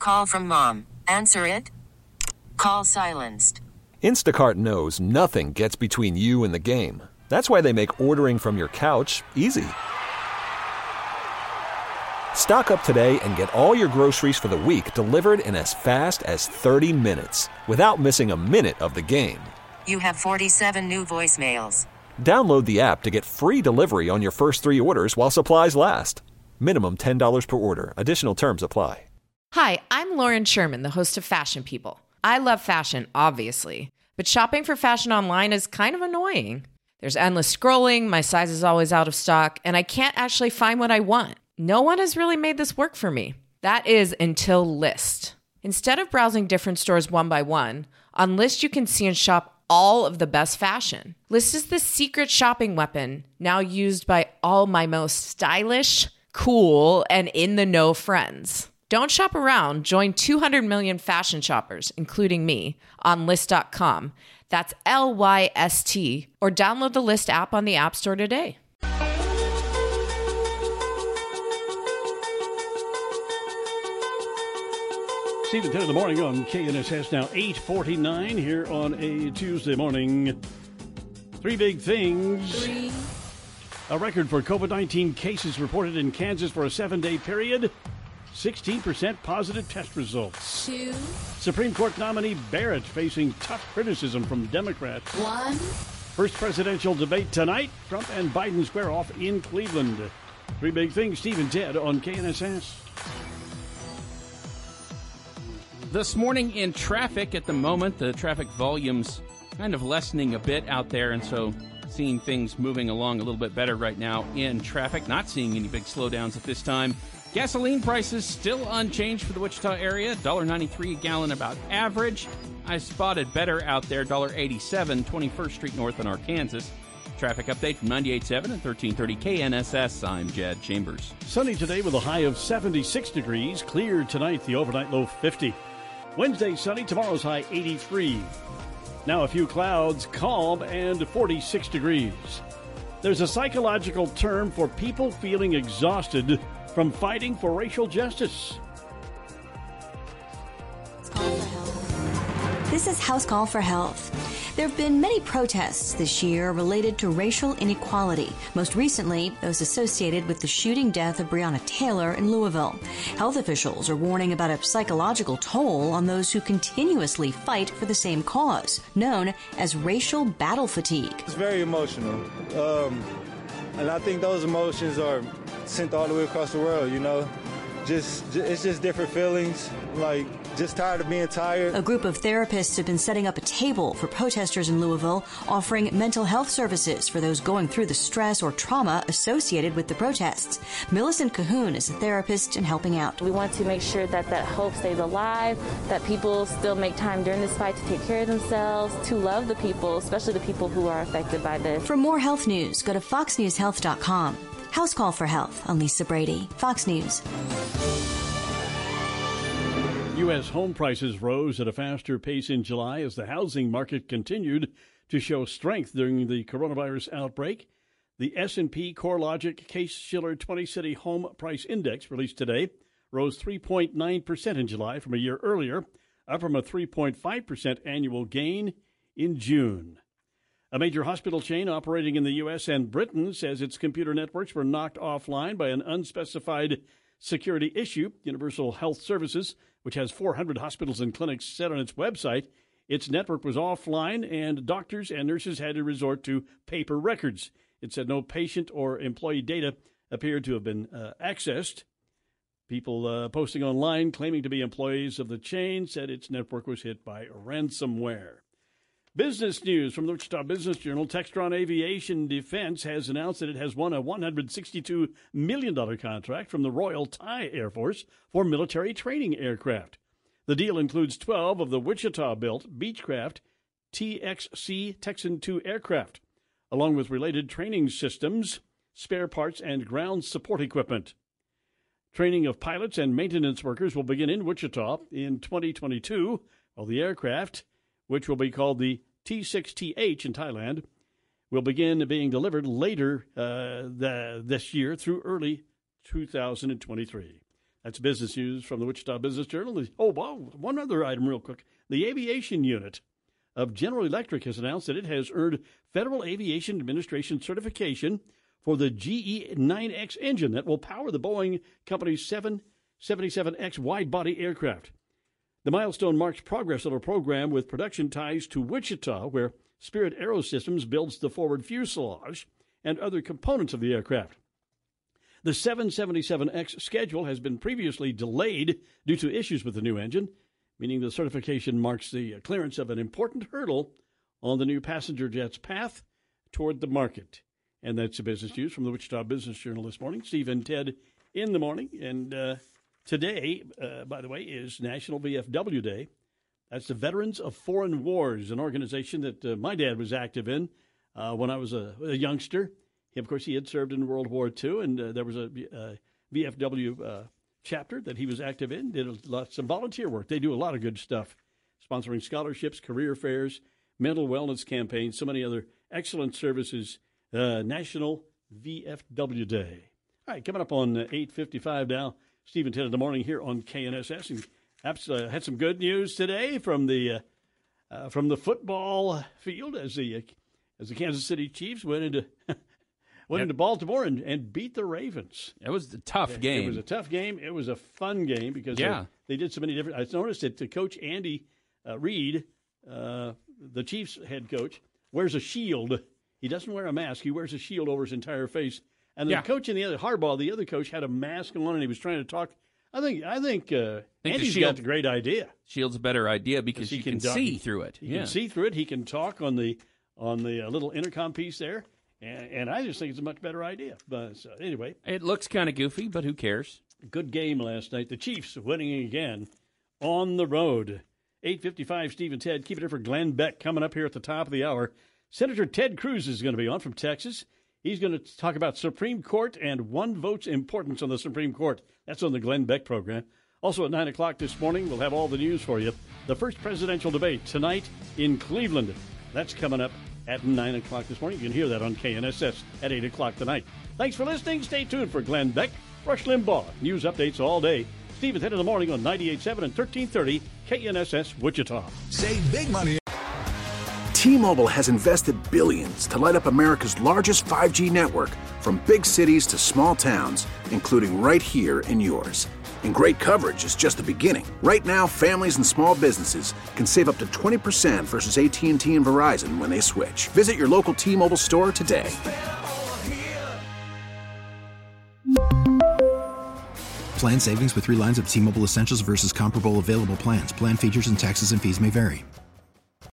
Call from mom. Answer it. Call silenced. Instacart knows nothing gets between you and the game. That's why they make ordering from your couch easy. Stock up today and get all your groceries for the week delivered in as fast as 30 minutes without missing a minute of the game. You have 47 new voicemails. Download the app to get free delivery on your first 3 orders while supplies last. Minimum $10 per order. Additional terms apply. Hi, I'm Lauren Sherman, the host of Fashion People. I love fashion, obviously, but shopping for fashion online is kind of annoying. There's endless scrolling, my size is always out of stock, and I can't actually find what I want. No one has really made this work for me. That is until Lyst. Instead of browsing different stores one by one, on Lyst you can see and shop all of the best fashion. Lyst is the secret shopping weapon now used by all my most stylish, cool, and in-the-know friends. Don't shop around. Join 200 million fashion shoppers, including me, on Lyst.com. That's Lyst, or download the Lyst app on the App Store today. Stephen, 10 in the morning on KNSS, now 8:49 here on a Tuesday morning. 3 big things. A record for COVID-19 cases reported in Kansas for a 7-day period. 16% positive test results. 2. Supreme Court nominee Barrett facing tough criticism from Democrats. 1. First presidential debate tonight. Trump and Biden square off in Cleveland. 3 big things. Steve and Ted on KNSS. This morning in traffic at the moment, the traffic volume's kind of lessening a bit out there, and so seeing things moving along a little bit better right now in traffic. Not seeing any big slowdowns at this time. Gasoline prices still unchanged for the Wichita area, $1.93 a gallon about average. I spotted better out there, $1.87, 21st Street North in Arkansas. Traffic update from 98.7 and 1330 KNSS. I'm Jed Chambers. Sunny today with a high of 76 degrees. Clear tonight, the overnight low 50. Wednesday sunny, tomorrow's high 83. Now a few clouds, calm, and 46 degrees. There's a psychological term for people feeling exhausted from fighting for racial justice. This is House Call for Health. There have been many protests this year related to racial inequality, most recently those associated with the shooting death of Breonna Taylor in Louisville. Health officials are warning about a psychological toll on those who continuously fight for the same cause, known as racial battle fatigue. It's very emotional, and I think those emotions are sent all the way across the world, you know. It's just different feelings, like just tired of being tired. A group of therapists have been setting up a table for protesters in Louisville, offering mental health services for those going through the stress or trauma associated with the protests. Millicent Cahoon is a therapist and helping out. We want to make sure that hope stays alive, that people still make time during this fight to take care of themselves, to love the people, especially the people who are affected by this. For more health news, go to foxnewshealth.com. House Call for Health. I'm Lisa Brady, Fox News. U.S. home prices rose at a faster pace in July as the housing market continued to show strength during the coronavirus outbreak. The S&P CoreLogic Case-Shiller 20-City Home Price Index, released today, rose 3.9% in July from a year earlier, up from a 3.5% annual gain in June. A major hospital chain operating in the U.S. and Britain says its computer networks were knocked offline by an unspecified security issue. Universal Health Services, which has 400 hospitals and clinics, said on its website its network was offline and doctors and nurses had to resort to paper records. It said no patient or employee data appeared to have been accessed. People posting online claiming to be employees of the chain said its network was hit by ransomware. Business news from the Wichita Business Journal. Textron Aviation Defense has announced that it has won a $162 million contract from the Royal Thai Air Force for military training aircraft. The deal includes 12 of the Wichita-built Beechcraft TXC Texan II aircraft, along with related training systems, spare parts, and ground support equipment. Training of pilots and maintenance workers will begin in Wichita in 2022, while the aircraft, which will be called the T6TH in Thailand, will begin being delivered later this year through early 2023. That's business news from the Wichita Business Journal. Oh, wow, one other item real quick. The aviation unit of General Electric has announced that it has earned Federal Aviation Administration certification for the GE9X engine that will power the Boeing Company's 777X wide-body aircraft. The milestone marks progress on a program with production ties to Wichita, where Spirit Aerosystems builds the forward fuselage and other components of the aircraft. The 777X schedule has been previously delayed due to issues with the new engine, meaning the certification marks the clearance of an important hurdle on the new passenger jet's path toward the market. And that's the business news from the Wichita Business Journal this morning. Steve and Ted in the morning. And today, by the way, is National VFW Day. That's the Veterans of Foreign Wars, an organization that my dad was active in when I was a youngster. Of course, he had served in World War II, and there was a VFW chapter that he was active in, did some volunteer work. They do a lot of good stuff, sponsoring scholarships, career fairs, mental wellness campaigns, so many other excellent services. National VFW Day. All right, coming up on 8:55 now, Steve and Ted in the morning here on KNSS. And had some good news today from the football field as the Kansas City Chiefs went into Baltimore and beat the Ravens. It was a tough game. It was a tough game. It was a fun game because they did so many different. I noticed that Coach Andy Reid, the Chiefs head coach, wears a shield. He doesn't wear a mask. He wears a shield over his entire face. And the coach in the other, Harbaugh, the other coach, had a mask on and he was trying to talk. I think Andy's got the great idea. Shield's a better idea because you can see through it. He can see through it. He can talk on the little intercom piece there. And I just think it's a much better idea. But anyway. It looks kind of goofy, but who cares? Good game last night. The Chiefs winning again on the road. 8:55, Steve and Ted. Keep it here for Glenn Beck coming up here at the top of the hour. Senator Ted Cruz is going to be on from Texas. He's going to talk about Supreme Court and one vote's importance on the Supreme Court. That's on the Glenn Beck program. Also at 9 o'clock this morning, we'll have all the news for you. The first presidential debate tonight in Cleveland. That's coming up at 9 o'clock this morning. You can hear that on KNSS at 8 o'clock tonight. Thanks for listening. Stay tuned for Glenn Beck, Rush Limbaugh. News updates all day. Steve and Ted in the morning on 98.7 and 1330 KNSS Wichita. Save big money. T-Mobile has invested billions to light up America's largest 5G network, from big cities to small towns, including right here in yours. And great coverage is just the beginning. Right now, families and small businesses can save up to 20% versus AT&T and Verizon when they switch. Visit your local T-Mobile store today. Plan savings with 3 lines of T-Mobile Essentials versus comparable available plans. Plan features and taxes and fees may vary.